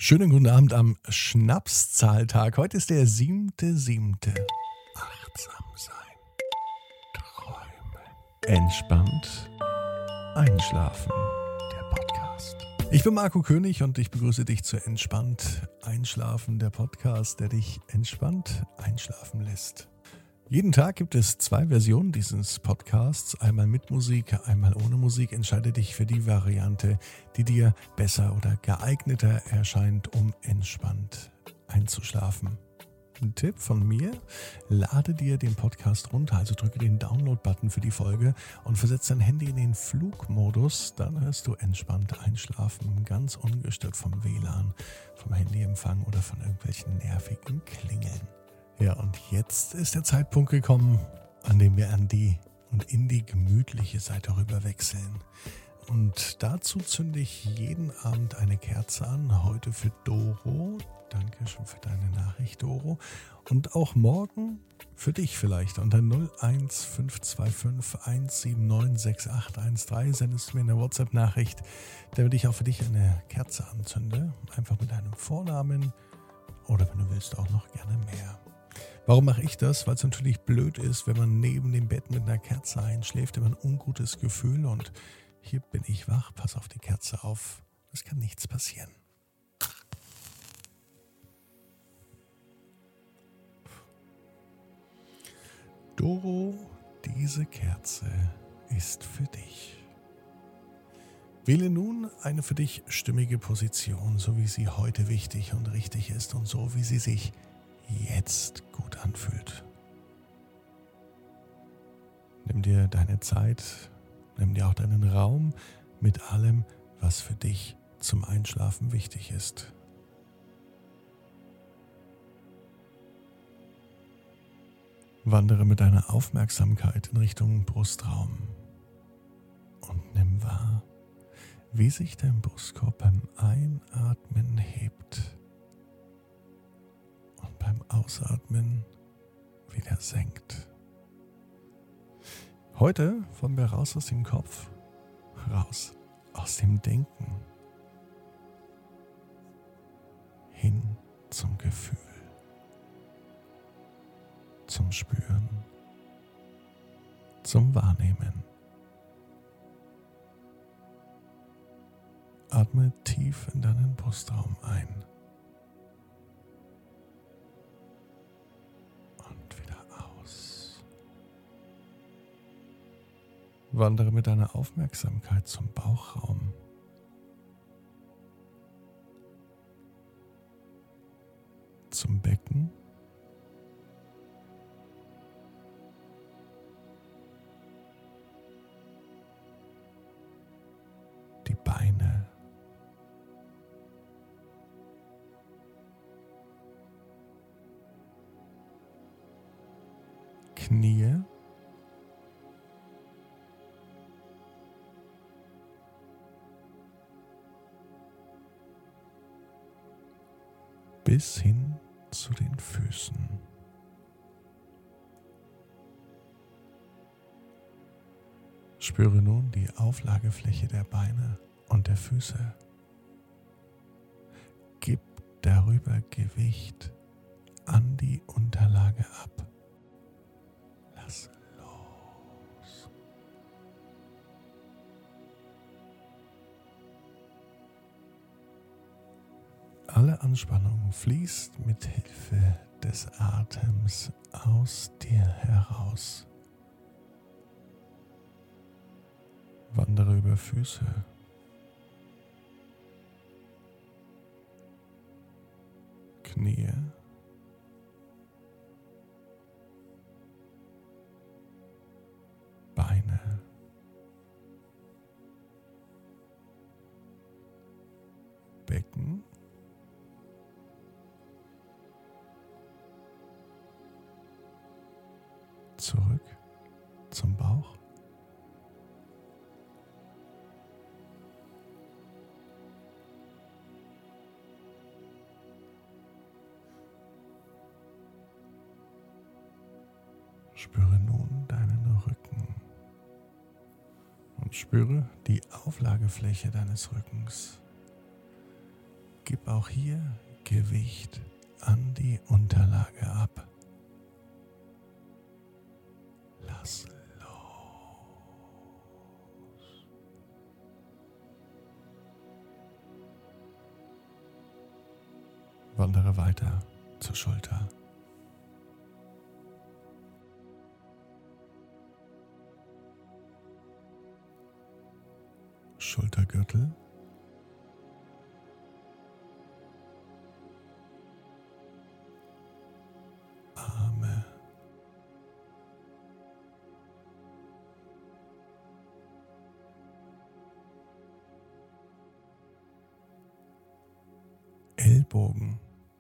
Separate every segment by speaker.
Speaker 1: Schönen guten Abend am Schnapszahltag. Heute ist der 7.7. Achtsam sein, träumen, entspannt einschlafen. Der Podcast. Ich bin Marco König und ich begrüße dich zu Entspannt Einschlafen, der Podcast, der dich entspannt einschlafen lässt. Jeden Tag gibt es 2 Versionen dieses Podcasts, einmal mit Musik, einmal ohne Musik. Entscheide dich für die Variante, die dir besser oder geeigneter erscheint, um entspannt einzuschlafen. Ein Tipp von mir: Lade dir den Podcast runter, also drücke den Download-Button für die Folge und versetze dein Handy in den Flugmodus. Dann hörst du entspannt einschlafen, ganz ungestört vom WLAN, vom Handyempfang oder von irgendwelchen nervigen Klingeln. Ja, und jetzt ist der Zeitpunkt gekommen, an dem wir in die gemütliche Seite rüber wechseln. Und dazu zünde ich jeden Abend eine Kerze an, heute für Doro. Danke schon für deine Nachricht, Doro. Und auch morgen für dich vielleicht. Unter 01525 179 6813 sendest du mir eine WhatsApp-Nachricht, damit ich auch für dich eine Kerze anzünde. Einfach mit deinem Vornamen oder wenn du willst auch noch gerne mehr. Warum mache ich das? Weil es natürlich blöd ist, wenn man neben dem Bett mit einer Kerze einschläft, immer ein ungutes Gefühl und hier bin ich wach, pass auf die Kerze auf, es kann nichts passieren. Doro, diese Kerze ist für dich. Wähle nun eine für dich stimmige Position, so wie sie heute wichtig und richtig ist und so wie sie sich jetzt gut anfühlt. Nimm dir deine Zeit, nimm dir auch deinen Raum mit allem, was für dich zum Einschlafen wichtig ist. Wandere mit deiner Aufmerksamkeit in Richtung Brustraum und nimm wahr, wie sich dein Brustkorb beim Einatmen hebt und beim Ausatmen wieder senkt. Heute wollen wir raus aus dem Kopf, raus aus dem Denken, hin zum Gefühl, zum Spüren, zum Wahrnehmen. Atme tief in deinen Brustraum ein. Wandere mit deiner Aufmerksamkeit zum Bauchraum. Zum Becken. Die Beine. Knie. Bis hin zu den Füßen. Spüre nun die Auflagefläche der Beine und der Füße. Gib darüber Gewicht an die Unterlage ab. Lass los. Alle Anspannung fließt mit Hilfe des Atems aus dir heraus. Wandere über Füße, Knie, Beine, Becken, zurück zum Bauch, spüre nun deinen Rücken und spüre die Auflagefläche deines Rückens. gib auch hier Gewicht an die Unterlage ab. Lass los. Wandere weiter zur Schulter. Schultergürtel. Arme. Ellbogen.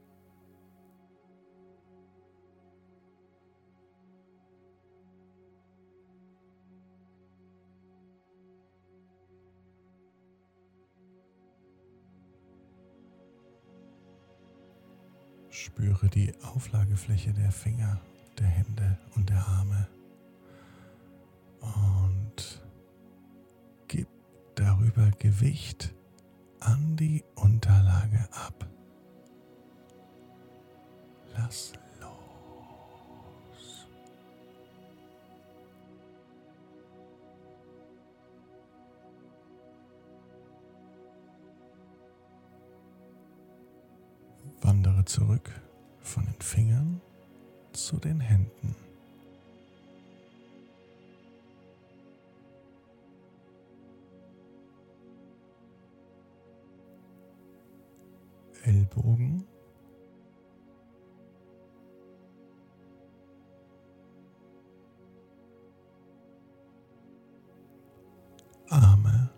Speaker 1: Spüre die Auflagefläche der Finger, der Hände und der Arme und gib darüber Gewicht an die Unterlage ab. Lass los. Wandere zurück von den Fingern zu den Händen. Ellbogen. Arme.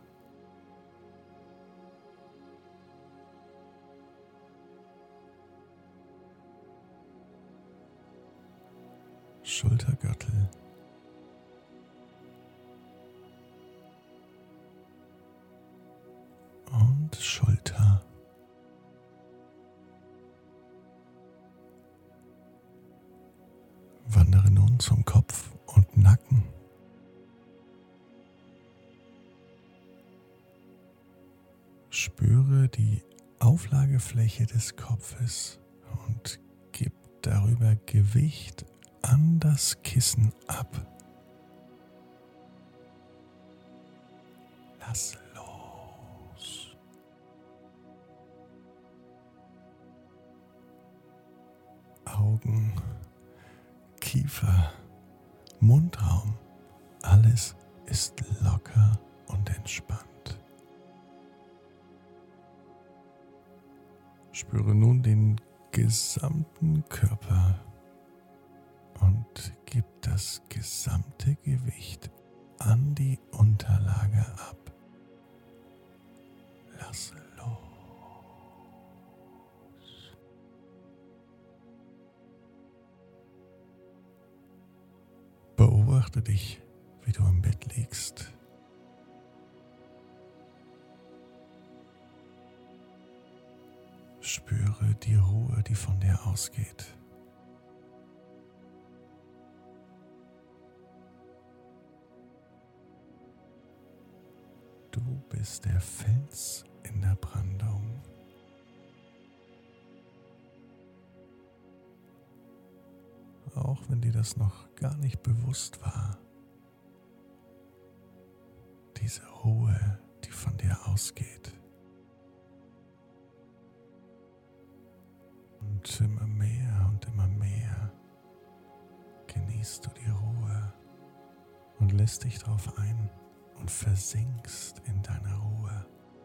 Speaker 1: Schultergürtel. Und Schulter. Wandere nun zum Kopf und Nacken. Spüre die Auflagefläche des Kopfes und gib darüber Gewicht an das Kissen ab. Lass los. Augen, Kiefer, Mundraum, alles ist locker und entspannt. Spüre nun den gesamten Körper und gib das gesamte Gewicht an die Unterlage ab. Lass los. Beobachte dich, wie du im Bett liegst. Spüre die Ruhe, die von dir ausgeht. Du bist der Fels in der Brandung. Auch wenn dir das noch gar nicht bewusst war. Diese Ruhe, die von dir ausgeht. Und immer mehr genießt du die Ruhe und lässt dich darauf ein und versinkst in deiner Ruhe.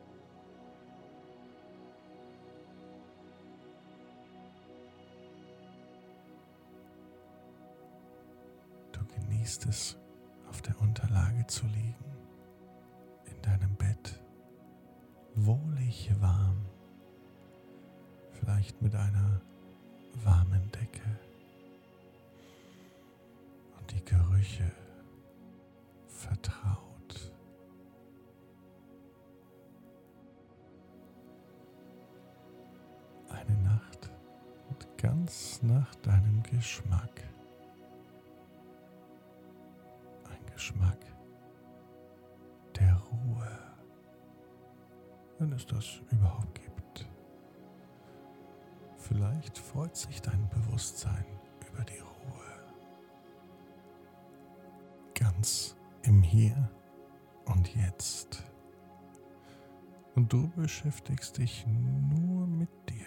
Speaker 1: Du genießt es, auf der Unterlage zu liegen, in deinem Bett, wohlig warm. Vielleicht mit einer warmen Decke und die Gerüche vertraut. Eine Nacht und ganz nach deinem Geschmack. Ein Geschmack der Ruhe, wenn es das überhaupt gibt. Vielleicht freut sich dein Bewusstsein über die Ruhe. Ganz im Hier und Jetzt. Und du beschäftigst dich nur mit dir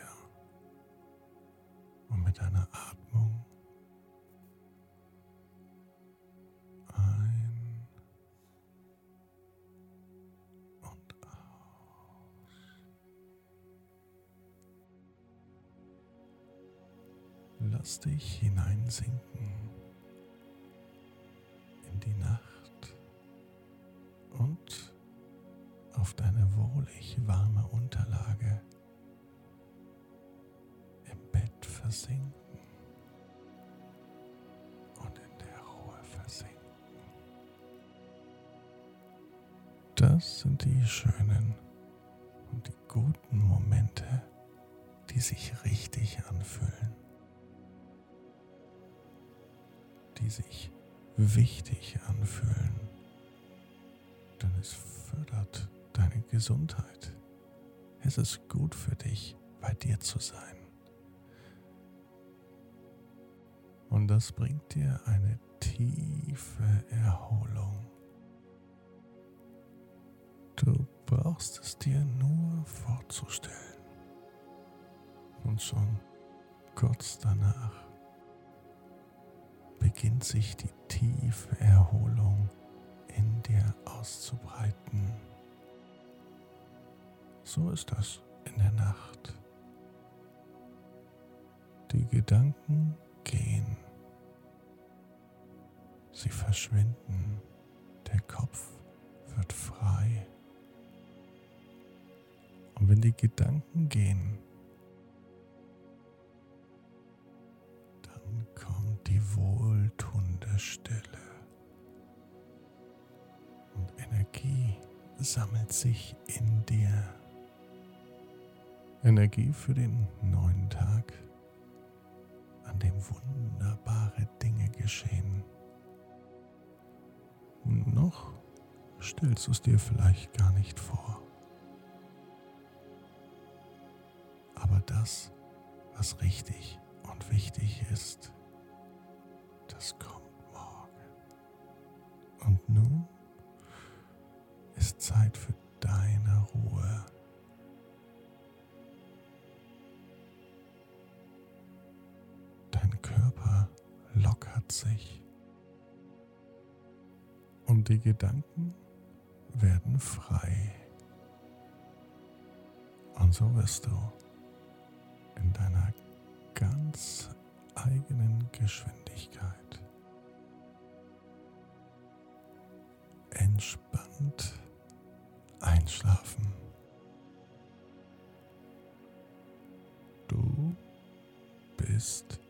Speaker 1: und mit deiner Atmung. Ein und aus. Lass dich hineinsinken in die Nacht und auf deine wohlig warme Unterlage im Bett versinken und in der Ruhe versinken. Das sind die schönen und die guten Momente, die sich richtig anfühlen, die sich wichtig anfühlen, denn es fördert deine Gesundheit. Es ist gut für dich, bei dir zu sein. Und das bringt dir eine tiefe Erholung. Du brauchst es dir nur vorzustellen. Und schon kurz danach beginnt sich die tiefe Erholung in dir auszubreiten. So ist das in der Nacht. Die Gedanken gehen. Sie verschwinden. Der Kopf wird frei. Und wenn die Gedanken gehen, dann kommt die wohltuende Stille. Und Energie sammelt sich in dir. Energie für den neuen Tag, an dem wunderbare Dinge geschehen. Noch stellst du es dir vielleicht gar nicht vor. Aber das, was richtig und wichtig ist, das kommt morgen. Und nun ist Zeit für deine Ruhe. Dein Körper lockert sich und die Gedanken werden frei. Und so wirst du in deiner ganz eigenen Geschwindigkeit entspannt einschlafen. Du bist